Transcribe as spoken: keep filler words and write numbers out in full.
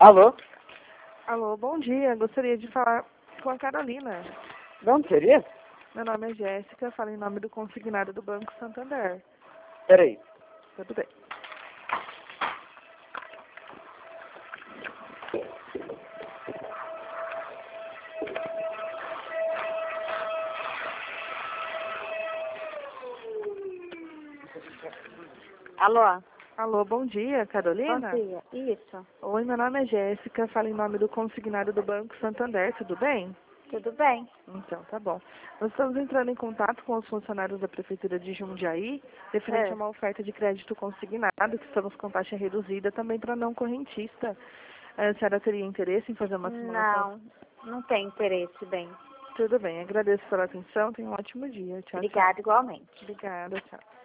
Alô? Alô, bom dia. Gostaria de falar com a Carolina. De onde seria? Meu nome é Jéssica, falo em nome do consignado do Banco Santander. Peraí. Tudo bem. Alô? Alô, bom dia, Carolina? Bom dia. Isso. Oi, meu nome é Jéssica, falo em nome do consignado do Banco Santander, tudo bem? Tudo bem? Então, tá bom. Nós estamos entrando em contato com os funcionários da Prefeitura de Jundiaí, referente É. a uma oferta de crédito consignado, que estamos com taxa reduzida também para não correntista. A senhora teria interesse em fazer uma simulação? Não, não tem interesse, bem. Tudo bem, agradeço pela atenção, tenha um ótimo dia. Tchau, tchau. Obrigada igualmente. Obrigada, tchau.